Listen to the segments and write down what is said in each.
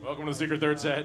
Welcome to the Secret Third Set.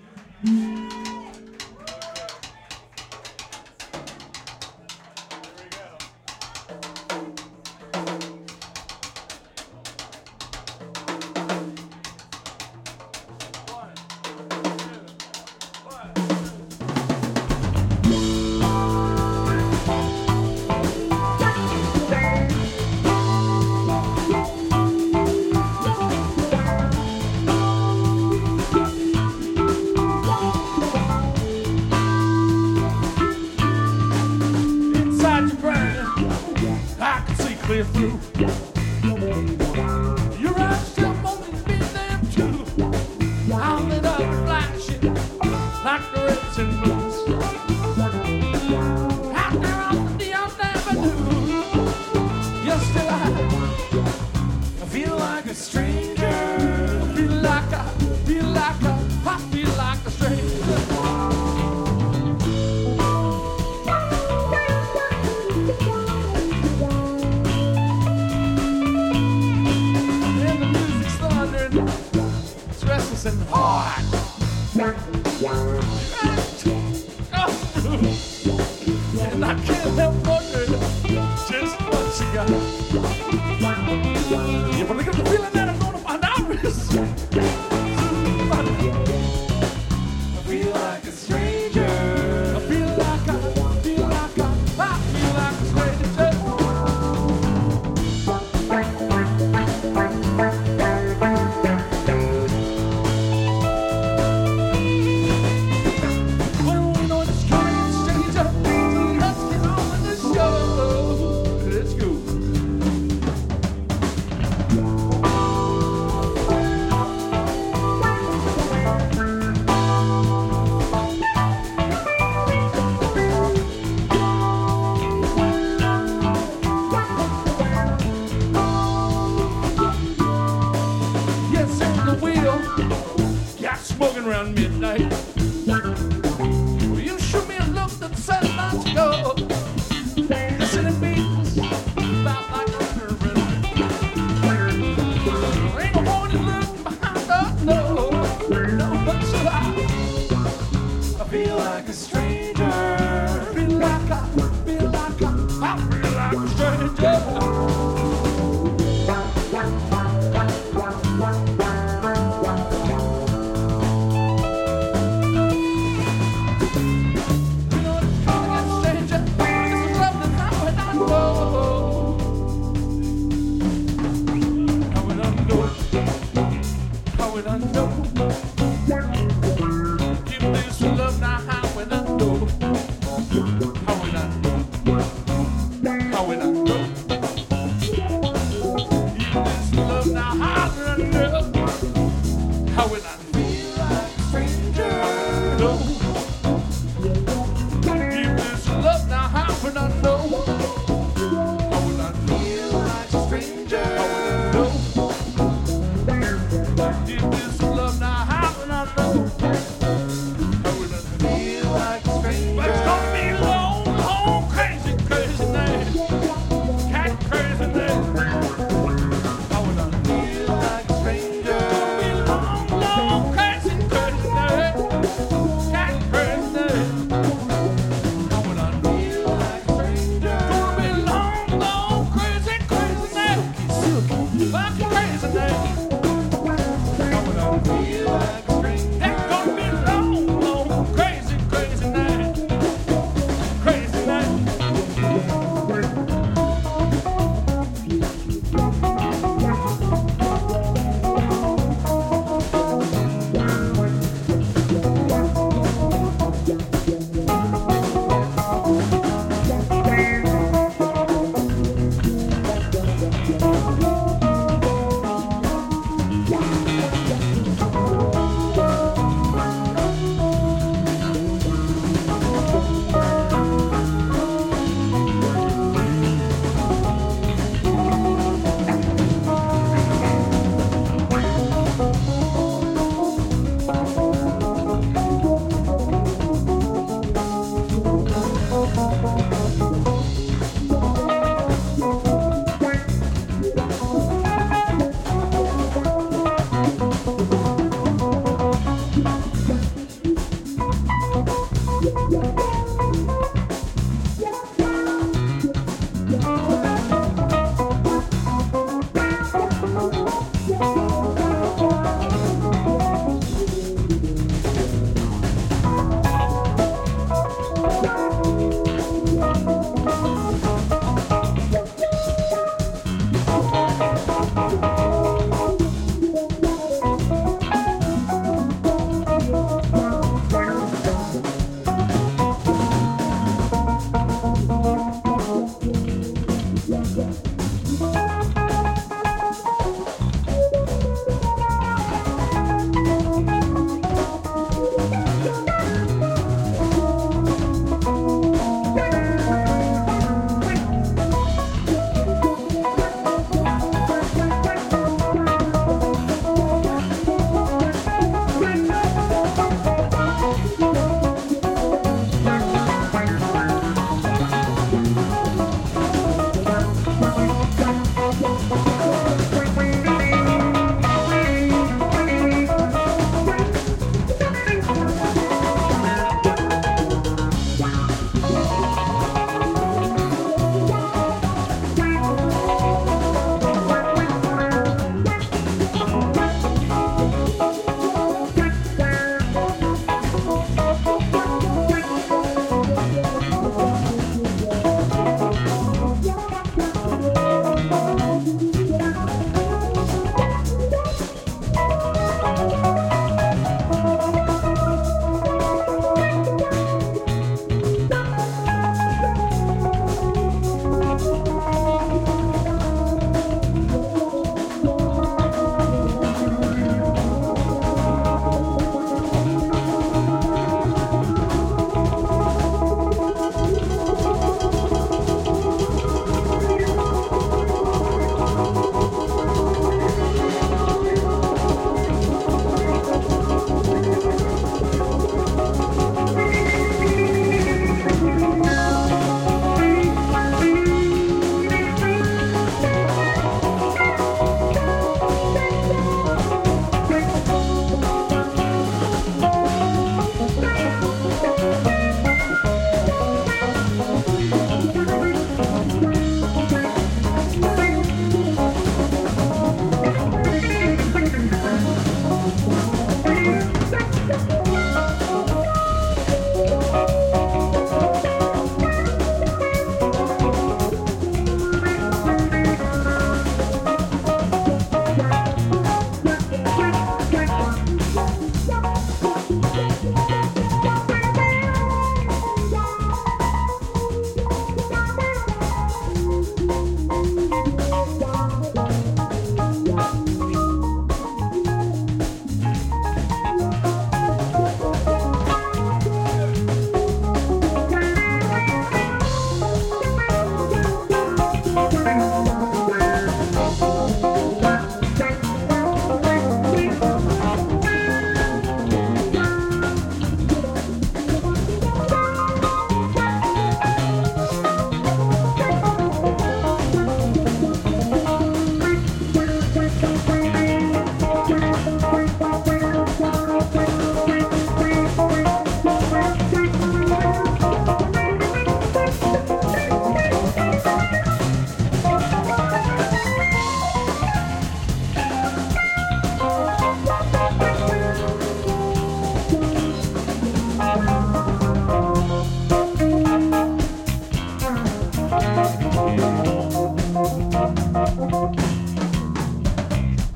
Clear through. Your eyes still won't be there too. I'll lit up flashing like the reds and blues. Out there on the Neon Avenue, you're still alive. I feel like a stranger. I feel like a stranger. And hard. And I can't help wondering just what you got. Yeah, but look at the feeling that I'm gonna find out is I feel like a stranger. I feel like a stranger. Smoking around midnight. Well, you shoot me a look that said not to go. Listening beats about like a curve. Ain't no warning look behind the no, but should I feel like a stranger. I feel like a stranger. How will I know?